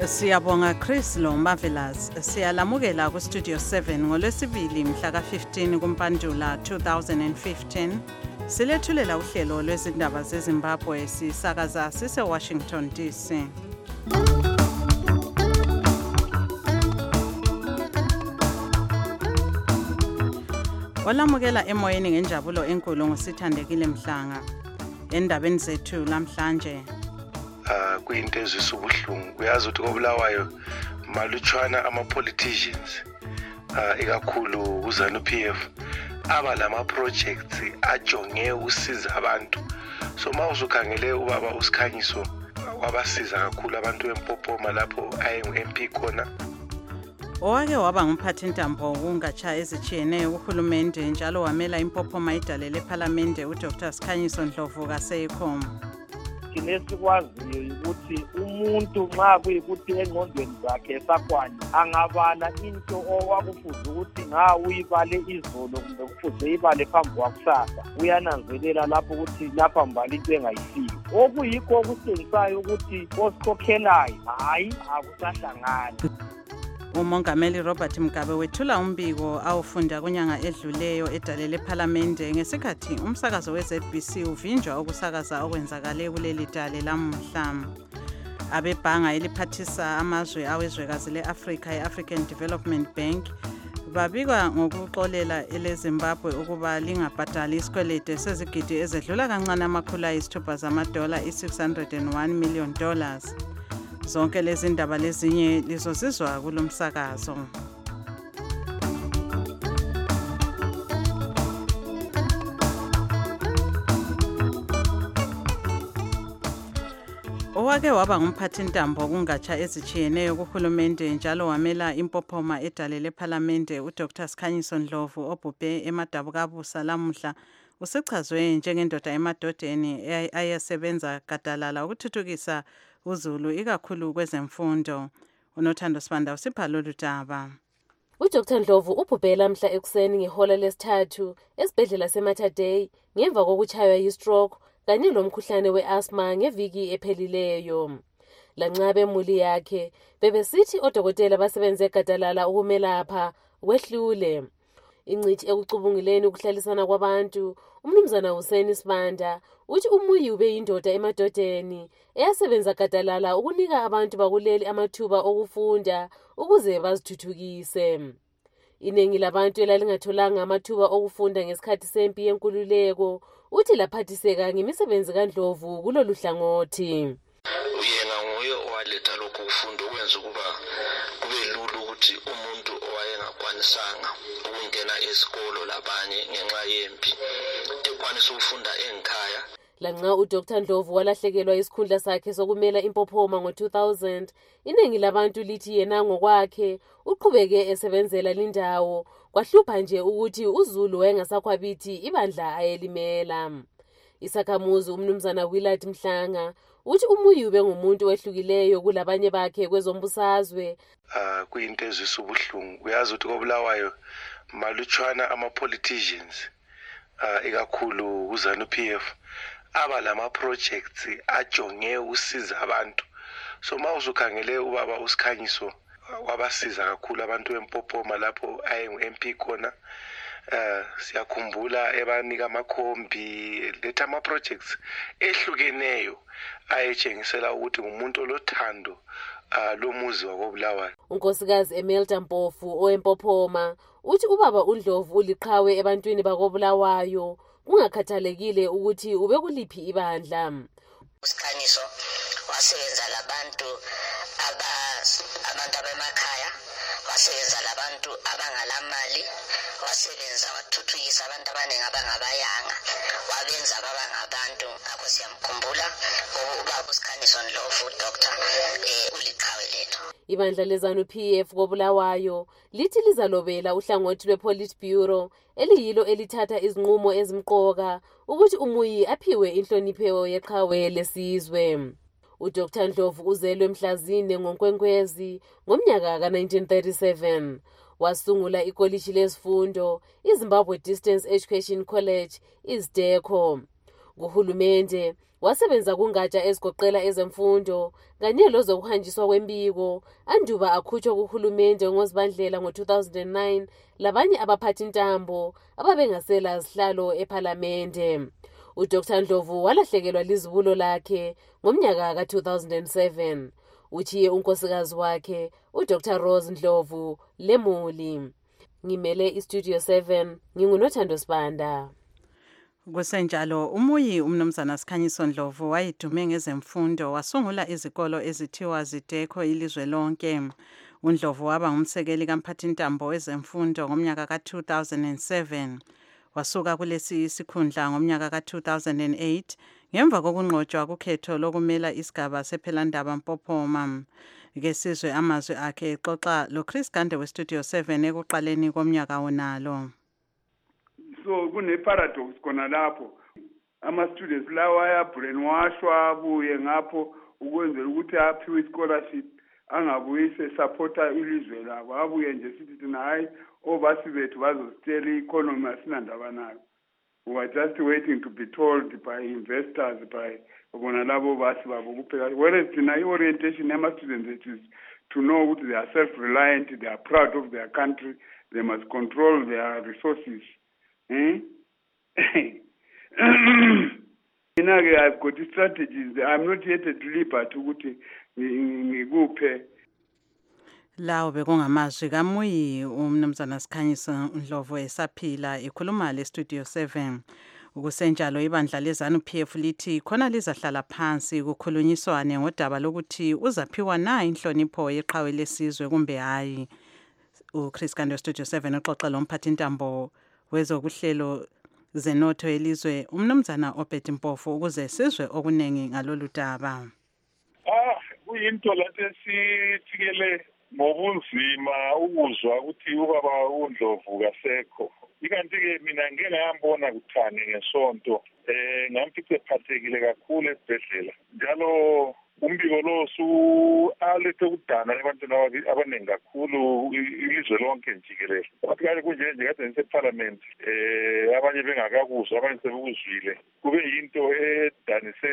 Siyabonga Chris Lombavelas. Siyalamukela ku Studio 7 ngolwesibili mhla ka-15 kuMpandula 2015. Silethulela uhlelo lwezindaba zeZimbabwe sisakaza sise-Washington DC. Olamukela emoyeni ngenjabulo enkulu ngusithandekile Mhlanga. Endabeni zethu lamhlanje. Kuyinto ezisa ubuhlungu uyazi ukuthi koBulawayo malutshwana ama-politicians ikakhulu uZANU-PF aba lama projects ajonge usiza abantu. So mawuzukhangele ubaba uSikhanyiso wabasiza kakhulu abantu eMpopoma lapho ayi-MP khona. Owake waba ngumphathintambo kungatsha ezitshiyeneyo kuhulumende njalo wamela iMpopoma idale lePhalamende uDr. Sikhanyiso Ndlovu kaSeycom. Nesikwaziyo ukuthi umuntu nxa kuyikuthi engqondweni zakhe esakwani angabala into owakufuze ukuthi uyibale izolo kumbe kufuze ibale phambi kwakusasa uyananzelela lapho ukuthi lapha mbali into engayisiyo okuyikho okusengisayo ukuthi osikhokhelayo hayi akusahlangani. Umongameli Robert Mugabe wethula umbiko awufunda kunyanga edluleyo edale lePhalamende ngesikhathi umsakazo weZBC uvinjwa ukusakaza okwenzakale kuleli dale lamuhla. Abebhanga eliphathisa amazwe awezwekazi leAfrika eAfrican Development Bank babikwa ngokuxolela eleZimbabwe ukuba lingabhadali isikwelede sezigidi ezedlula kancane $600 $601 million. Zonke lezi ndaba lezinye lizozizwa kulomsakazo. Owake waba ngumphathintambo kungatsha ezitshiyeneyo kuhulumende njalo wamela iMpopoma edale lePhalamende uDr. Sikhanyiso Ndlovu obhubhe eMadabukabusa lamuhla usechazwe njengendoda emadodeni ayesebenza gadalala ukuthuthukisa uZulu ikakhulu kwezemfundo. UNothando Sibanda usipha lolu daba. uDr. Ndlovu ubhubhe lamhla ekuseni ngehola lesithathu esibhedlela seMater Dei ngemva kokuchaywa yi-stroke kanye lomkhuhlane we-asthma ngeviki ephelileyo. Lanxa bemuli yakhe bebesithi odokotela basebenze gadalala ukumelapha kwehlule. Ingcithi ekucubunguleni ukuhlalisana kwabantu umnumzana Hussein Sibanda uthi uMuyi ube yindoda emadodeni eyasebenza gadalala ukunika abantu bakuleli amathuba okufunda ukuze bazithuthukise. Iningi labantu elalingatholanga amathuba okufunda ngesikhathi sempi yenkululeko uthi laphathiseka ngemisebenzi kaNdlovu kulolu hlangothi. Uyena nguye owaletha lokhu kufunda ukwenza ukuba kube lula ukuthi umuntu owayengakwanisanga ukungena esikolo labanye ngenxa yempi ekwanisa ukufunda ekhaya. Lanxa uDr. Ndlovu walahlekelwa isikhundla sakhe sokumela iMpopoma ngo-2000, iningi labantu lithi yena ngokwakhe uqhubeke esebenzela lindawo kwahlupha nje ukuthi uZulu wayengasakhwabithi ibandla ayelimela. Isakhamuzi umnumzana Willard Mhlanga uthi uMuyi ube ngumuntu wehlukileyo kulabanye bakhe kwezombusazwe. Kuyinto ezisa ubuhlungu uyazi ukuthi koBulawayo malutshwana ama-politicians ikakhulu uZANU-PF aba lama projects ajonge usiza abantu. So mawuzukhangele ubaba uSikhanyiso wabasiza kakhulu abantu eMpopoma lapho ayi-MP khona. Siyakhumbula ebanika amakhombi letha ama-projects ehlukeneyo ayetshengisela ukuthi umuntu olothando lomuzi wakoBulawayo. uNkosikazi Emelda Mpofu oweMpopoma uthi ubaba uNdlovu uliqhawe ebantwini bakoBulawayo kungakhathalekile ukuthi ube kuliphi ibandla. uSikhanyiso wasebenza labantu abemakhaya, wasebenza labantu abangalamali, wasebenza wathuthukisa abantu abaningi abangabayanga, wabenza baba ngabantu. Ngakho siyamkhumbula ubaba uSikhanyiso Ndlovu Dr. uliqhawe lethu. Ibandla leZANU-PF koBulawayo lithi lizalobela uhlangothi lwePolitburo eliyilo elithatha izinqumo ezimqoka ukuthi uMuyi aphiwe inhlonipho yeqhawe lesizwe. uDr. Ndlovu uzelwe mhlazine ngoNkwenkwezi ngomnyaka ka-1937. Wasungula ikoliji lezifundo iZimbabwe Distance Education College, iZDECO. Kuhulumende wasebenza kungatsha ezigoqela ezemfundo kanye lozokuhanjiswa kwembiko anduba akhutshwa kuhulumende ngoZibandlela ngo-2009 labanye abaphathintambo ababengasela zihlalo ephalamende. uDr Ndlovu walahlekelwa lizibulo lakhe ngomnyaka ka-2007. Uthiye unkosikazi wakhe uDr Rose Ndlovu lemuli. Ngimele iStudio 7 ngingunothando Sibanda. Kusenjalo umuyi umnumzana Sikhanyiso Ndlovu wayidume ngezemfundo wasungula izikolo ezithiwa zidekho ilizwe lonke. uNdlovu waba ngumsekeli kamphathintambo wezemfundo ngomnyaka ka-2007. Wasuka kulesi sikhundla ngomnyaka ka-2008 ngemva kokunqotshwa kukhetho lokumela isigaba sephelandaba Mpophoma. Ngesizwe amazwi akhe exoxa loChris Gande weStudio 7 ekuqaleni komnyaka wonalo. So kune-paradox khona lapho ama-students lawa ayabrainwashwa abuye ngapho ukwenzela ukuthi aphiwe i-scholarship angabuyi sesupporta ilizwe labo abuye nje sithi thina hayi obasi bethu bazositshela i-economy asinandaba nayo. We are just waiting to be told by investors, by bona labo basi babo kuphela. Whereas thina i-orientation yama-students is to know ukuthi they are self-reliant, they are proud of their country, they must control their resources. I've got strategies. I'm not yet at liberty ukuthi ngikuphe. Lawo bekungamazwi kaMuyi umnumzana Sikhanyiso Ndlovu esaphila ekhuluma leStudio 7. Ukusenjalo ibandla leZANU-PF lithi khona lizahlala phansi kukhulunyiswane ngodaba lokuthi uzaphiwa na inhlonipho yeqhawe lesizwe kumbe hayi. uChris Gande weStudio 7 uxoxa lomphathintambo wezokuhlelo zenotho elizwe umnumzana Obed Mpofu ukuze sizwe okunengi ngalolu daba. Kuyinto lapho sifikele ngobunzima ukuzwa ukuthi ubaba uNdlovu kasekho. Ikanti-ke mina ngeke ngayambona kuthane ngesonto ngamfice ephathekile kakhulu esibhedlela njalo umbiko lo alethe ukudana ebantwini abaningi kakhulu ilizwe lonke jikelele. Wathi kade kunje kade ngiseparliament abanye bengakakuzwa abanye sebekuzwile kube yinto edanise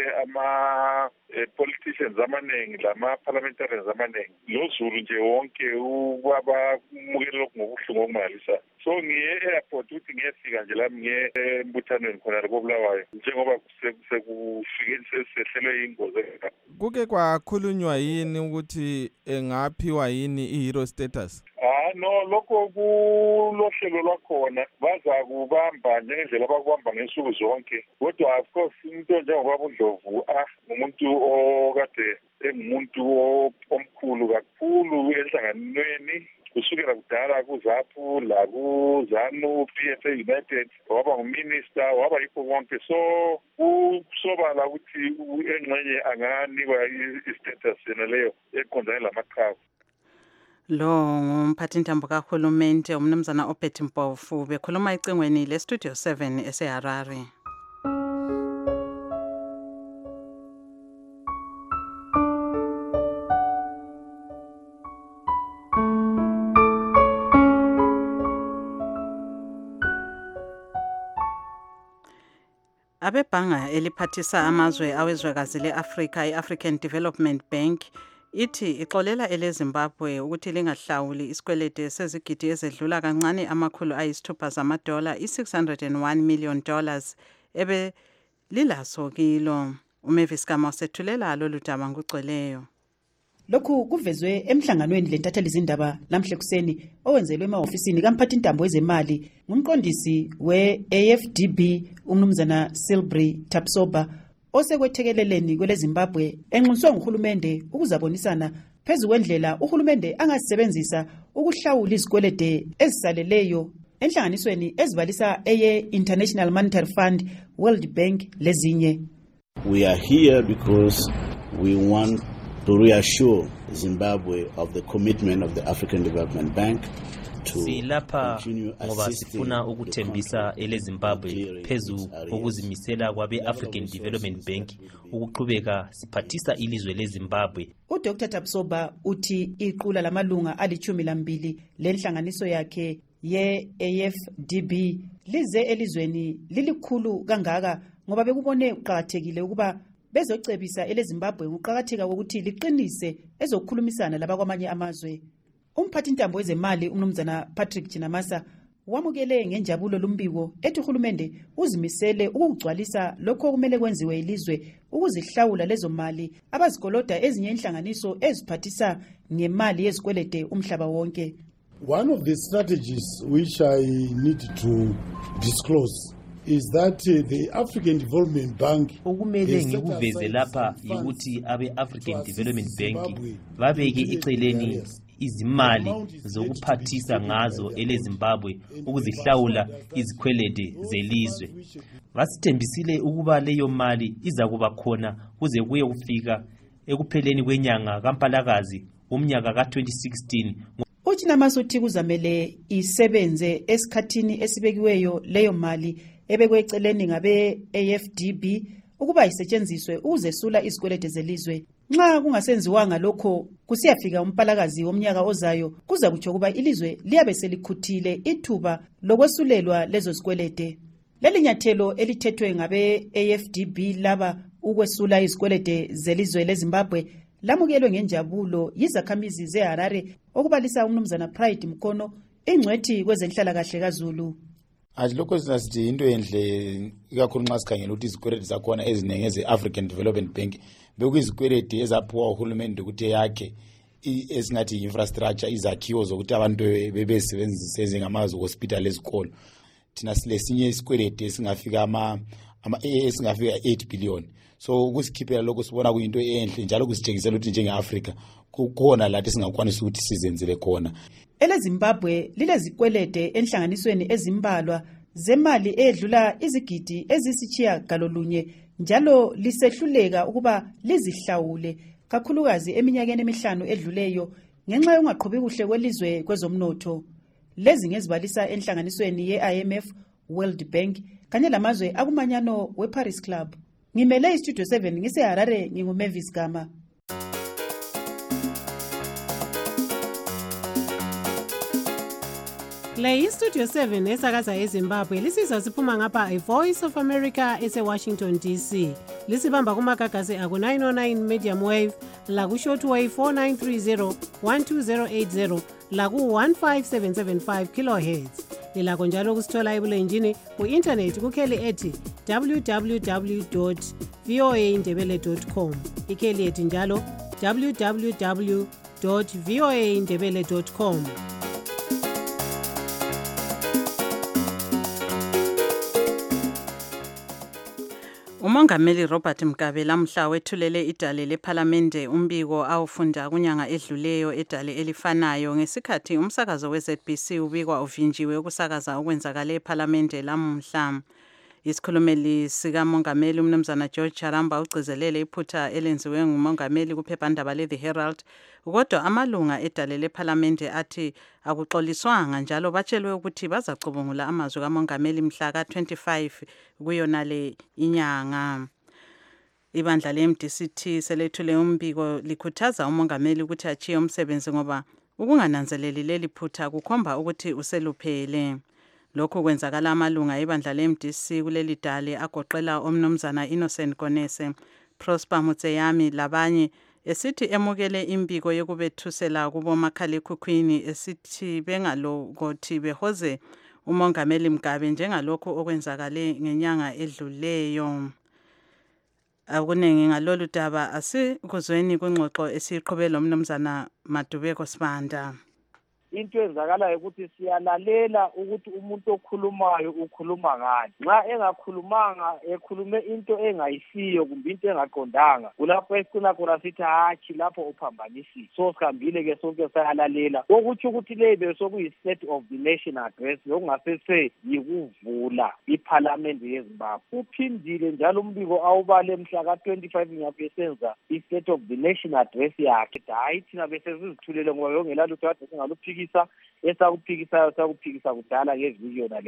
politicians amaningi lama-parliamentarians amaningi loZulu nje wonke wabamukela lokhu ngobuhlungu okumangalisayo. So ngiye e-airport ukuthi ngiyefika nje lami ngiye embuthanweni khona koBulawayo njengoba sekufike sehlelwe ingozi. Kuke kwakhulunywa yini ukuthi engaphiwa yini i-hero status? No, lokho kulohlelo lwakhona baza kubamba njengendlela abakubamba ngensuku zonke. Kodwa of course umuntu njengoba uNdlovu umuntu okade engumuntu omkhulu kakhulu enhlanganweni kusukela kudala kuZAPU la kuZANU PFA United waba nguminister waba yikho konke so kusobala ukuthi engxenye anganikwa i-status yena leyo eqondane lamaqhawe. Lo ngumphathintambo kahulumende umnumzana Obed Mpofu bekhuluma ecingweni leStudio 7 eseHarare. Abebhanga eliphathisa amazwe awezwekazi leAfrika i-African Development Bank ithi ixolela eleZimbabwe ukuthi lingahlawuli isikwelede sezigidi ezedlula kancane $600 zamadola $601 million ebe lilaso kilo. uMavis Kama usethulela lolu daba ngugcweleyo. Lokhu kuvezwe emhlanganweni lentatheli izindaba namhle kuseni owenzelwe emahofisini kamphathintambo wezemali ngumqondisi we-AFDB umnumzana Silbury Tapsoba osekwethekeleleni kweleZimbabwe enxuswe nguhulumende ukuzabonisana phezu kwendlela uhulumende angazisebenzisa ukuhlawula izikwelede ezisaleleyo enhlanganisweni ezibalisa eye-International Monetary Fund, World Bank lezinye. We are here because we want to reassure Zimbabwe of the commitment of the African Development Bank silapha ngoba sifuna ukuthembisa eleZimbabwe phezu ukuzimisela kwabe-African Development Bank ukuqhubeka siphathisa ilizwe leZimbabwe. uDr Tapsoba uthi iqula lamalunga ali-12 lenhlanganiso yakhe ye-AFDB lize elizweni lilikhulu kangaka ngoba bekubone uqhakathekile ukuba bezocebisa eleZimbabwe ngokuqhakatheka kokuthi liqinise ezokukhulumisana labakwamanye amazwe. Umphathintambo wezemali umnumzana Patrick Chinamasa wamukele ngenjabulo lumbiko ethi uhulumende uzimisele ukugcwalisa lokho okumele kwenziwe ilizwe ukuzihlawula lezo mali abazikoloda ezinye inhlanganiso eziphathisa ngemali yezikwelede umhlaba wonke. One of the strategies which I need to disclose is that the African Development Bank okumele ngikuveze lapha ukuthi abe-African Development Bank babeke eceleni izimali zokuphathisa ngazo eleZimbabwe ukuzihlawula izikwelede zelizwe. Basithembisile ukuba leyo mali iza kuba khona kuze kuye kufika ekupheleni kwenyanga kaMpalakazi umnyaka ka-2016. Uchinamasa uthi kuzamele isebenze esikhathini esibekiweyo leyo mali ebekwe eceleni ngabe-AFDB ukuba isetshenziswe ukuzesula izikwelede zelizwe. Nxa kungasenziwanga lokho kusiyafika uMpalakazi womnyaka ozayo kuza kutsho kuba ilizwe liyabe selikhuthile ithuba lokwesulelwa lezo zikwelede. Leli nyathelo elithethwe ngabe-AFDB laba ukwesula izikwelede zelizwe leZimbabwe lamukelwe ngenjabulo yizakhamizi zeHarare okubalisa umnumzana Pride Mkono ingcwethi kwezenhlalakahle kaZulu. Lokho sinasithi into enhle ikakhulu nxa sikhangela ukuthi izikwelede zakhona ezinenge eze-African Development Bank bekuyizikwelede ezaphiwa uhulumende ukuthi yakhe esingathi infrastructure izakhiwo zokuthi abantu bebesebenzise ezingamazwe hospital ezikolo. Thina silesinye isikwelede esingafika esingafika 8 billion. So ukusikhiphela lokho sibona kuyinto enhle njalo kusitshengisela ukuthi njenge-Africa kukhona lathi singakwanisa ukuthi sizenzele khona. EleZimbabwe lilezikwelede enhlanganisweni ezimbalwa zemali edlula izigidi ezisitshiyagalolunye njalo lisehluleka ukuba lizihlawule kakhulukazi eminyakeni emihlanu edluleyo ngenxa yokungaqhubi kuhle kwelizwe kwezomnotho. Lezi ngezibalisa enhlanganisweni ye-IMF, World Bank kanye lamazwe akumanyano weParis Club. Ngimele iStudio 7 ngiseHarare nginguMavis Gama. Le iStudio 7 esakaza eZimbabwe lisizwa siphuma ngapha iVoice of America eseWashington DC. Lisibamba kumagagasi aku-909 medium wave, laku-shortwave 4930 12080, laku-15775 kilohertz. Lilakho njalo kusithola ebulenjini ku-internet kukheli ethi www.voaindebele.com. Ikheli ethi njalo www.voaindebele.com. Umongameli Robert Mugabe lamhla wethulele idale lePhalamende umbiko awufunda kunyanga edluleyo edale elifanayo ngesikhathi umsakazo weZBC ubikwa uvinjiwe ukusakaza okwenzakala ePhalamende lamhla. Isikhulumeli sikamongameli umnumzana George Charamba ugcizelele iphutha elenziwe ngumongameli kuphephandaba leThe Herald, kodwa amalunga edale lePhalamende athi akuxoliswanga njalo batshelwe ukuthi bazacubungula amazwi kamongameli mhla ka-25 kuyonale inyanga. Ibandla le-MDC selethule umbiko likhuthaza umongameli ukuthi achiye umsebenzi ngoba ukungananzeleli leli phutha kukhomba ukuthi useluphele. Lokhu kwenzakala amalunga ibandla le-MDC kuleli dale agoqela omnumzana Innocent Konese, Prosper Mutseyami labanye esithi emukele imbiko yokubethusela kubomakhalekhukhwini esithi bengalokothi behoze umongameli Mugabe njengalokho okwenzakale ngenyanga edluleyo. Akunengi ngalolu daba asikuzweni kwingxoxo esiqhubela umnumzana Madubeko Sibanda. Into ezakalayo ukuthi siyalalela ukuthi umuntu okhulumayo ukhuluma ngani. Nxa engakhulumanga ekhulume into engayisiyo kumbe into engaqondanga, kulapho esicina khona sithi hatshi lapho uphambanisile. So sihambile ke sonke sayalalela. Okutsho ukuthi le besokuyi State of the Nation address yokungasese yikuvula iParliament yeZimbabwe. Uphindile njalo umbiko awubale mhla ka-25 nyabesenza iState of the Nation address yakhe. Hayi thina bese sizithulele ngoba yongelalo ukuthi singaluphika esakuphikisa kudala ngevidiyo naleyana.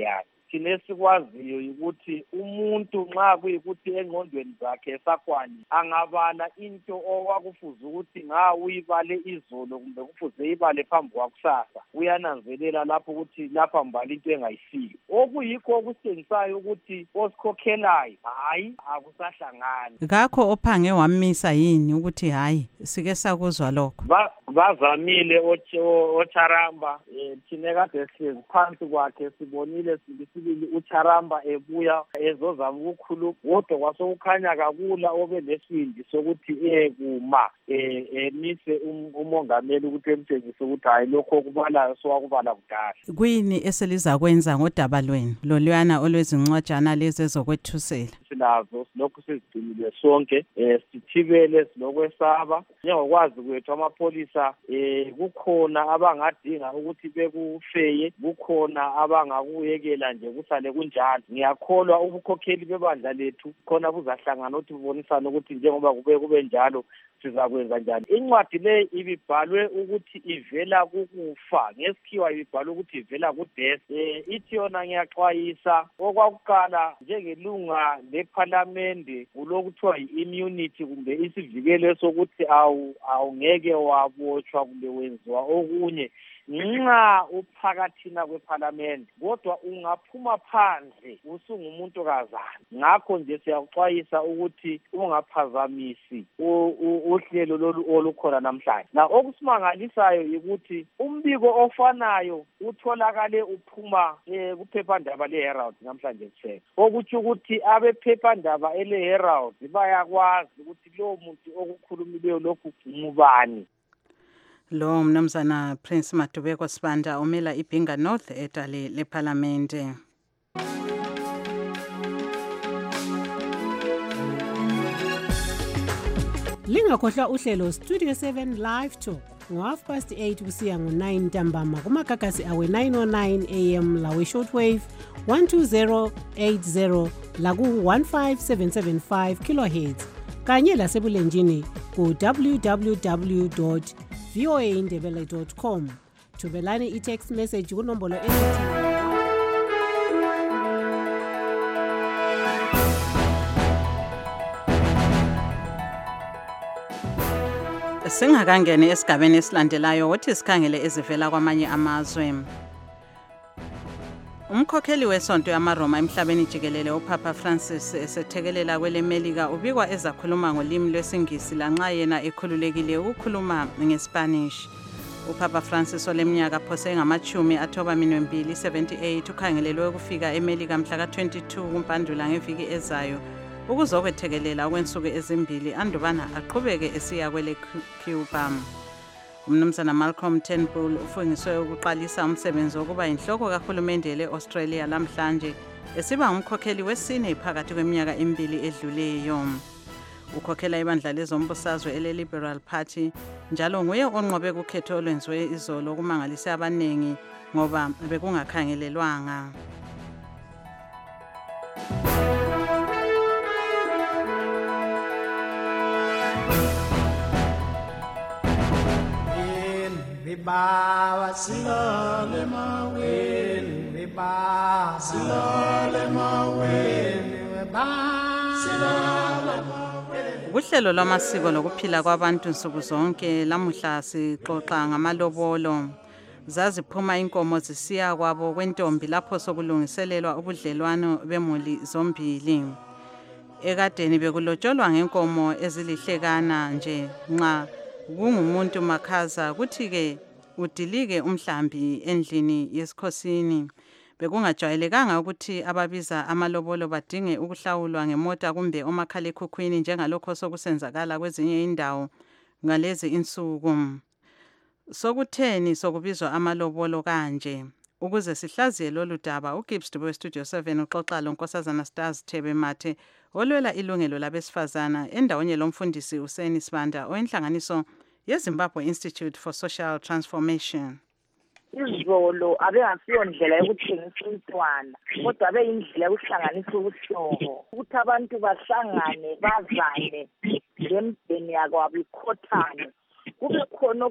thina esikwaziyo ukuthi umuntu nxa kuyikuthi engqondweni zakhe esakwani angabala into owakufuza ukuthi uyibale izolo kumbe kufuze ibale phambi kwakusasa uyananzelela lapho ukuthi lapha mbali into engayisiyo okuyikho okusitshengisayo ukuthi osikhokhelayo hayi akusahlangani. Ngakho ophange wamisa yini ukuthi hayi sike sakuzwa lokho? Bazamile oCharamba thina kade sihlezi phansi kwakhe sibonile sibili uCharamba ebuya ezozama ukukhuluma kodwa kwasokukhanya kakula obe nesindi sokuthi kuma emise umongameli ukuthi emtshengise ukuthi hayi lokho okubalayo sowakubala kudala. Kuyini eseliza kwenza ngodaba lwenu lolwana olwezincwajana lezi ezokwethusela? Silazo lokho sizigcinile sonke sithibele sinokwesaba njengokwazi kwethu amapholisa kukhona abangadinga ukuthi bekufeye kukhona abangakuyekela nje kusale kunjalo. Ngiyakholwa ubukhokheli bebandla lethu khona buzahlangana ukuthi bubonisane ukuthi njengoba kube njalo sizakwenza njani. Incwadi le ibibhalwe ukuthi ivela kukufa ngesikhiwa ibibhalwe ukuthi ivela kudeath. Ithi yona ngiyaxwayisa okwakuqala njengelunga leParliament kulokuthiwa yi-immunity kumbe isivikelo sokuthi awungeke wabotshwa kumbe wenziwa okunye nxa uphakathina kweParliament kodwa ungaphuma phandle usungumuntu kazana. Ngakho nje siyakuxwayisa ukuthi ungaphazamisi uhlelo lolu olukhona namhlanje. Na okusimangalisayo ukuthi umbiko ofanayo utholakale uphuma kuphephandaba leHerald namhlanje kuphela. Okuthi ukuthi abephephandaba eleHerald bayakwazi ukuthi lo muntu okukhulumileyo lokhu ngubani. Lo mnumzana Prince Madubeko Sibanda umela iBhinga North edale leParliamente. Lingakhohlwa uhlelo Studio 7 Live Talk ngo8:30 kusiya ngo9 ntambama kumagagasi awe 909 AM lawe shortwave 12080 laku 15775 kHz kanye lasebulenjini ku www.voaindebele.com. Thubelani i-text message kunombolo ethi Singakangene esigabeni esilandelayo wothi sikhangele ezivela kwamanye amazwe. Umkhokheli wesonto yamaRoma emhlabeni jikelele uPapa Francis esethekelela kweleMelika ubikwa ezakhuluma ngolimi lwesingisi lanxa yena ekhululekile ukukhuluma ngeSpanish. uPapa Francis oleminyaka phose ngama-92 ukhangelelwe ukufika eMelika mhla ka-22 kuMpandula ngeviki ezayo ukuzokwethekelela okwensuku ezimbili andubana aqhubeke esiya kwele Cuba. Umnumzana Malcolm Turnbull ufungiswe ukuqalisa umsebenzi wokuba inhloko kahulumende le-Australia lamhlanje esiba umkhokheli wesine phakathi kweminyaka emibili edluleyo. Ukhokhela ibandla lezombusazwe ele-Liberal Party njalo nguye onqobe kukhetho olwenziwe izolo kumangalise abanengi ngoba bekungakhangelelwanga. Baba silale maweni baba silale maweni baba silale maweni. Uhlelo lwamasiko lokuphila kwabantu nsuku zonke lamuhla sixoxa ngamalobolo. Zaziphuma inkomo zisiya kwabo kwentombi lapho sokulungiselelwa ubudlelwano bemuli zombili. Ekadeni bekulotsholwa ngenkomo ezilihlekana nje nxa kungumuntu makhaza kuthi ke udilike umhlambi endlini yesikhosini. Bekungajwayelekanga ukuthi ababiza amalobolo badinge ukuhlawulwa ngemota kumbe omakhalekhukhwini njengalokho sokusenzakala kwezinye indawo ngalezi insuku. Sokutheni sokubizwa amalobolo kanje? Ukuze sihlaziye lolu daba uGibbs Dube Studio 7 uxoxa lonkosazana Stars Thebe Mathe olwela ilungelo labesifazana endaweni lomfundisi Useni Sibanda oyenhlanganiso yeZimbabwe Institute for Social Transformation. Izolo abengasiyo ndlela yokuthengisa intwana kodwa abeyindlela yokuhlanganisa ubuhlobo ukuthi abantu bahlangane bazane lemdeni yakwabo ikhothane kube khona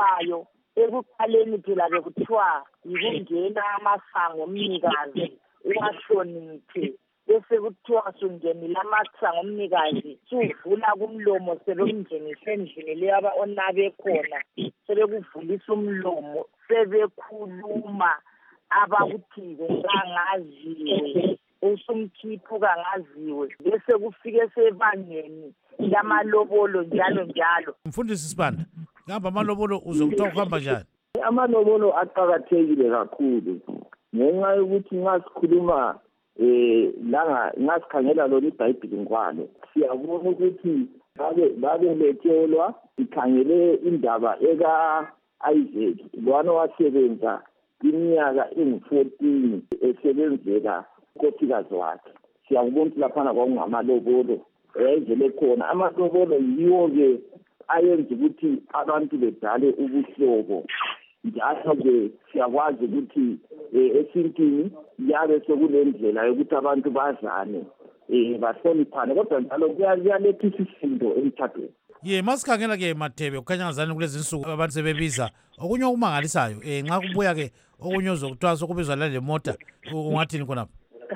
okukhutshwayo ekuqaleni phela bekuthiwa yikungena amasango omnikazi washoniphi bese kuthiwa sungenile amathanga omnikazi suvula kumlomo sebemngenise endlini leyo onabe khona sebekuvulisa umlomo sebekhuluma abakuthi kangaziwe usumkhipho kangaziwe bese kufike sebangeni lamalobolo njalo. Mfundisi Sibanda, ngihamba amalobolo uzokuthiwa kuhamba njani? Amalobolo aqakathekile kakhulu ngenxa yokuthi nxa sikhuluma ngasikhangela lona iBhayibheli ngwalo siyabona ukuthi babeletelwa sikhangele indaba eka-Isaac lwana wasebenza iminyaka engu-14 esebenzela unkosikazi wakhe. Siyakubona ukuthi laphana kwakungamalobolo eyayivele khona. Amalobolo yiwo-ke ayenza ukuthi abantu bedale ubuhlobo njalo-ke siyakwazi ukuthi esintwini yabe sekunendlela yokuthi abantu bazane bahloniphane kodwa njalo kuyaletha isisindo emthathweni. Masikhangela-ke Mathebe kukhanya ngazani kulezi nsuku abantu sebebiza okunye okumangalisayo nxa kubuya-ke okunye uzokuthiwa sokubizwa lale mota ungathini khonapho?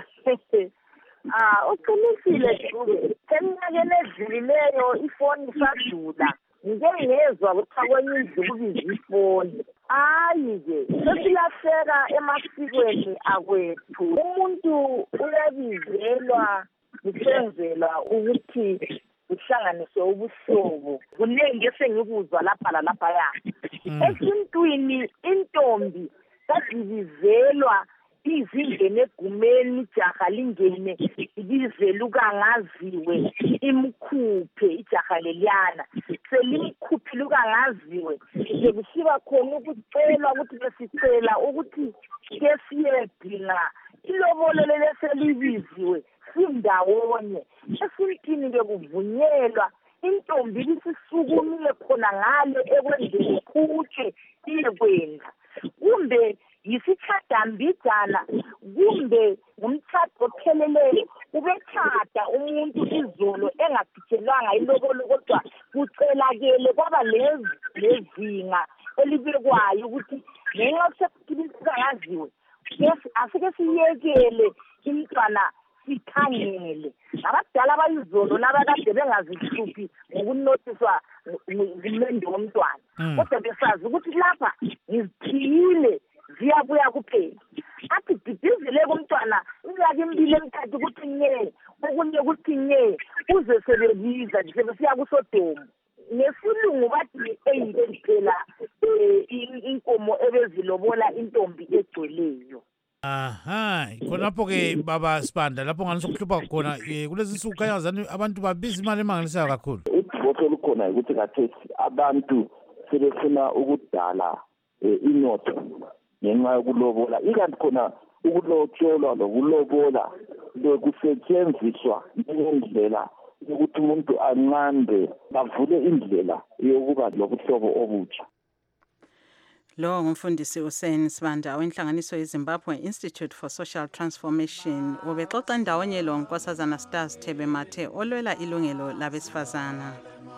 Uqinisile Dube, eminyakeni edlulileyo ifoni isadula ngike ngezwa kuthiwa kwenye indlu kubiza ifoni. Hayi-ke sesilahleka emasikweni akwethu. Umuntu uyabizelwa kusenzelwa ukuthi kuhlanganiswe ubuhlobo. Kuningi esengikuzwa lapha lalaphaya. Esintwini intombi kazibizelwa izingene egumeni ijaha lingene ibizele ukangaziwe imkhuphe ijaha leliyana selimkhuphi lukangaziwe sekusiba khona ukucelwa ukuthi besicela ukuthi ke siyedinga ilobolo leleselibiziwe sindawonye esintini bekuvunyelwa intombi lisisukumile khona ngale ekwendeni kutshe iyekwenza kumbe yisitshadambijana kumbe ngumtshado opheleleyo ubetshada umuntu izolo engaphijelwanga ilobolo kodwa kucelakele kwaba lezinga elibekwayo ukuthi ngenxa sekuyaziwe asike siyekele imntwana sikhangele abadala abayizolo nabakade bengazihluphi ngokunotiswa ngumendo womntwana kodwa besazi ukuthi lapha ngizithiyile ziyabuya kuphela athi didizile kumntwana iminyaka emibili emithathu ukuthi nye okunye ukuthi nye uze sebebiza sebesiya kuSodoma ngesilungu bathi eyile phela inkomo ebezilobola intombi egcweleyo. Khonapho-ke baba Sibanda lapho ngani sokuhlupha khona kulezi nsuku khanya ngazani abantu babiza imali emangalisayo kakhulu. Uthibotho lukhona ukuthi kathesi abantu sebefuna ukudala inotho ngenxa yokulobola ikanti khona ukulotsholwa lokulobola bekusetshenziswa ngendlela yokuthi umuntu anqande bavule indlela yokuba lobuhlobo obutsha. Lo ngumfundisi uSen Sibanda wenhlanganiso yeZimbabwe Institute for Social Transformation ubexoxa ndawonye lo nkosazana Stars Thebe Mathe olwela ilungelo labesifazana.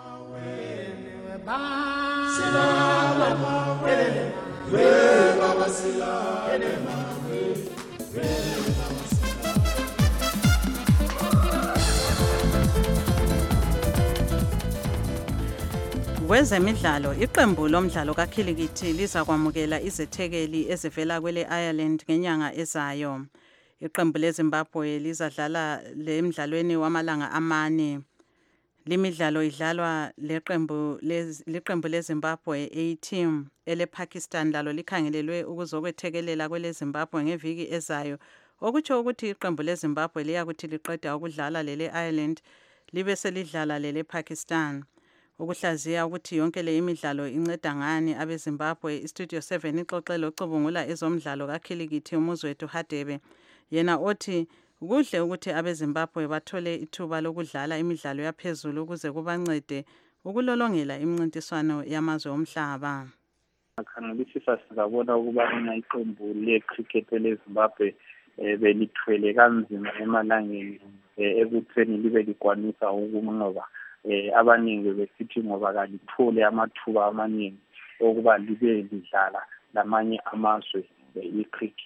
Kwezemidlalo iqembu lomdlalo kakhilikithi liza kwamukela izethekeli ezivela kwele Ireland ngenyanga ezayo. Iqembu leZimbabwe lizadlala lemidlalweni wamalanga amane. Limidlalo idlalwa leqembu leZimbabwe A-team elePakistan lalo likhangelelwe ukuzokwethekelela kwele Zimbabwe ngeviki ezayo. Okutsho ukuthi iqembu leZimbabwe liyakuthi liqeda ukudlala lele Ireland libe selidlala lele Pakistan. Ukuhlaziya ukuthi yonke le imidlalo inceda ngani abeZimbabwe iStudio 7 ixoxe locubungula ezomdlalo kakhilikithi uMuzwethu Hadebe yena othi kuhle ukuthi abeZimbabwe bathole ithuba lokudlala imidlalo yaphezulu ukuze kubancede ukulolongela imincintiswano yamazwe omhlaba. Akhangelisisa sizabona ukubana iqembu lecricket leZimbabwe belithwele kanzima emalangeni ekutheni libe likwanisa ukunqoba abaningi besithi ngoba kalithole amathuba amaningi okuba libe lidlala lamanye amazwe icricket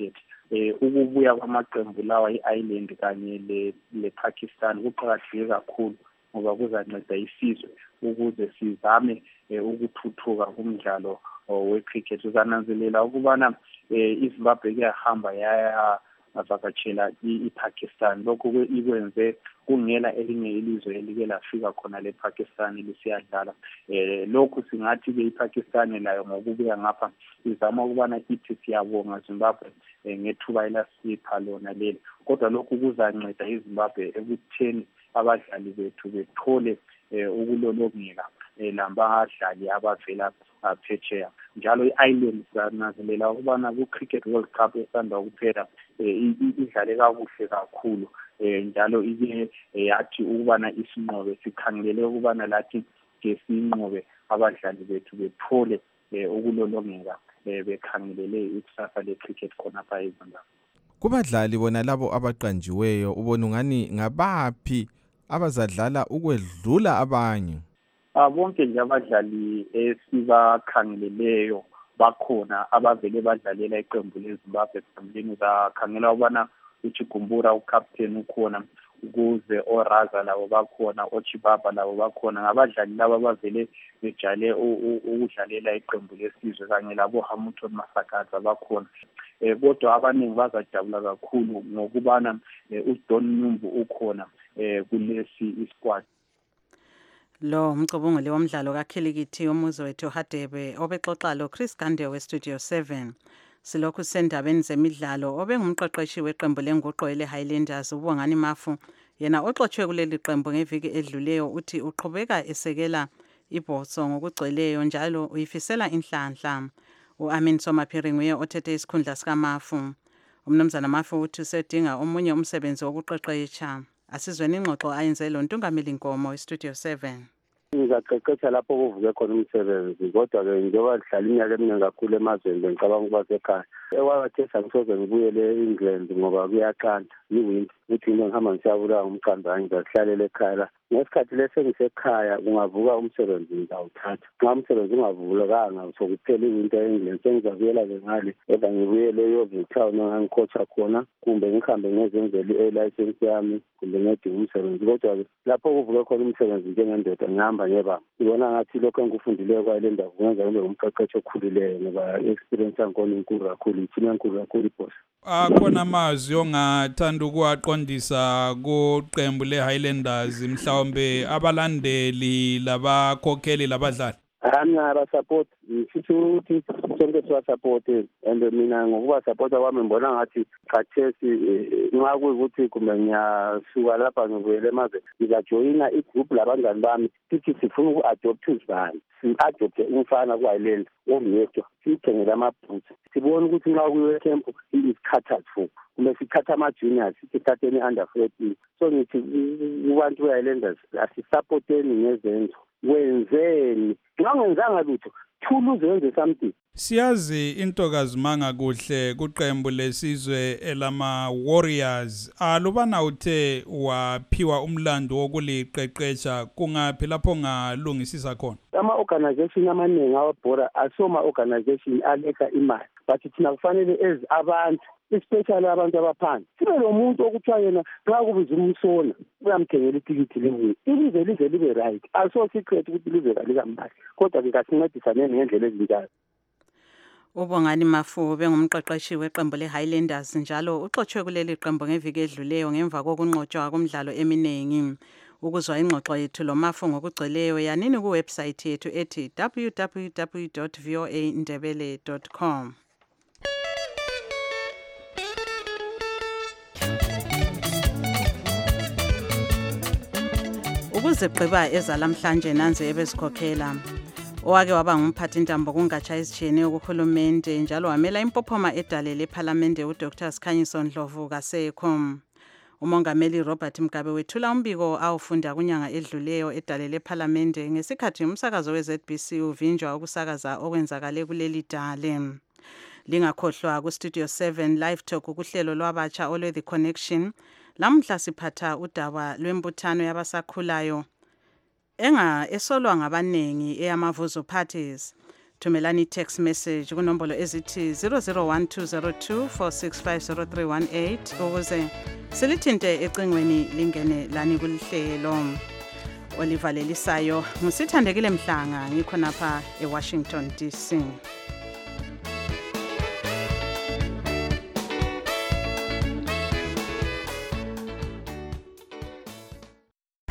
ukubuya kwamaqembu lawa i-Ireland kanye le-Pakistan kuqakatheke kakhulu ngoba kuzanceda isizwe ukuze sizame ukuthuthuka kumdlalo we-cricket. Uzananzelela ukubana iZimbabwe kuyahamba yavakatshela i-Pakistan. Lokhu ikwenze kungela elinye ilizwe elike lafika khona le-Pakistan lisiyadlala. Lokhu singathi-ke iPakistan layo ngokubuya ngapha izama ukubana ithi siyabonga Zimbabwe ngethuba elasipha lona leli. Kodwa lokhu kuzanceda iZimbabwe ekutheni abadlali bethu bethole ukulolongeka labadlali abavela phetsheya. Njalo i-Ireland sananzelela ukubana ku-Cricket World Cup esanda kuphela idlale kakuhle kakhulu, njalo ike yathi ukubana isinqobe sikhangelele ukubana lathi ke sinqobe abadlali bethu bethole ukulolongeka bekhangelele ikusasa le-cricket khonapha eZimbabwe. Kubadlali bona labo abaqanjiweyo ubona ungani ngabaphi abazadlala ukwedlula abanye? Bonke nje abadlali esibakhangeleleyo bakhona abavele badlalela iqembu leZimbabwe. Phambili uzakhangela ukubana uChigumbura ucaptain ukhona, ukuze oRaza labo bakhona, oChibaba labo bakhona. Ngabadlali laba abavele bejale ukudlalela iqembu lesizwe kanye labo Hamilton Masakadza bakhona. Kodwa abaningi bazajabula kakhulu ngokubana uDon Numbu ukhona kulesi isquad. Lo umcubunguli womdlalo kakhilikithi umuzi wethu Hadebe obexoxa lo Chris Gande weStudio 7. Silokhu sendabeni zemidlalo obengumqeqeshi weqembu lenguqo ele-Highlanders uBongani Mafu, yena oxotshwe kuleli qembu ngeviki edluleyo, uthi uqhubeka esekela ibhoso ngokugcweleyo njalo uyifisela inhlanhla. U-Amin Somaphiri nguye othethe isikhundla sikaMafu. Umnumzana Mafu uthi usedinga omunye umsebenzi wokuqeqesha. Asizweni ingxoxo ayenze lo Ntungameli Nkomo weStudio 7. Ngizaqeqesha lapho kuvuke khona umsebenzi, kodwa-ke njengoba lihlala iminyaka eminingi kakhulu emazweni bengicabanga ukuba sekhaya. Ekwathesa ngisoze ngibuyele e-England ngoba kuyaqanda i-winter, ukuthi into ngihamba ngisiyabulawa umqandane ngizahlalela ekhaya. Ngesikhathi lesi engisekhaya kungavuka umsebenzi ngizawuthatha. Nxa umsebenzi ungavulekanga sokuphela i-winter e-England sengizabuyela-ke ngale kodwa ngibuyele e-Yeovil Town engangikhocha khona, kumbe ngihambe ngezenzela i-license yami, kumbe ngedinga umsebenzi. Kodwa-ke lapho kuvuke khona umsebenzi njengendoda ngihamba ngebanga. Ngibona ngathi lokho engikufundileyo kwale ndawo kungenza ngibe umqeqeshi okhulileyo ngoba i-experience yakhona inkulu kakhulu, ithina enkulu kakhulu ibhosi. Akhona amazwi ongathanda ukuwaqondisa kuqembu le-Highlanders mhlawumbe abalandeli labakhokheli labadlali? Abasupport, futhi ukuthi sonke siwasupport, and mina ngokubasupport kwami ngibona ngathi khathesi nxa kuyikuthi kumbe ngiyasuka lapha ngivuyele emazweni ngizajoyina igroup labangani bami sithi sifuna uku-adoptha izibani, si-adopthe umfana ku-Highland oyedwa, siyithengele amabhutsi, sibone ukuthi nxa kuyiwe camp isikhathi futhi kumbe sithatha ama-juniors sithatheni under 14. So ngithi kubantu be-Highlanders asisupporteni ngezenzo. Wenzeni nxa ungenzanga lutho thuluze wenze something. Siyazi intokazi manga kuhle kuqembu lesizwe elama-Warriors. Alubana uthe waphiwa umlando wokuliqeqesha, kungaphi lapho ngalungisisa khona? Ama-organization amaningi awabhora asoma-organization aletha imali, but thina kufanele as abantu, especially abantu abaphansi, sibe lo muntu okuthiwa yena nxa kubiza umsona uyamthengela itikiti leyo, ilizwe lize libe right. Also secret ukuthi ilizwe kalikamali, kodwa ngasincedisaneni ngendlela ezinjalo. uBongani Mafu bengumqeqeshi weqembu le-Highlanders njalo uxotshwe kuleli qembu ngeviki edluleyo ngemva kokunqotshwa komdlalo eminingi. Ukuzwa ingxoxo yethu lo Mafu ngokugcweleyo yanini kuwebsite yethu ethi www.voandebele.com. Ukuzigqiba ezalamhlanje nanze ebezikhokhela owake waba ngumphathintambo kungatsha ezitshiyeneyo kuhulumende njalo wamela impophoma edale lephalamende uDr Sikhanyiso Ndlovu kasekho. Umongameli Robert Mugabe wethula umbiko awufunda kunyanga edluleyo edale lephalamende ngesikhathi umsakazo weZBC uvinjwa ukusakaza okwenzakale kuleli dale. Lingakhohlwa kuStudio 7 Live Talk kuhlelo lwabatsha olwe The Connection. Lamhla siphatha udaba lwembuthano yabasakhulayo esolwa ngabanengi eyamavuzo parties. thumelani text message kunombolo ezithi 001202465038 ukuze silithinte ecingweni lingene lani kulihlelo. Olivalelisayo ngusithandekile Mhlanga ngikhonapha eWashington DC.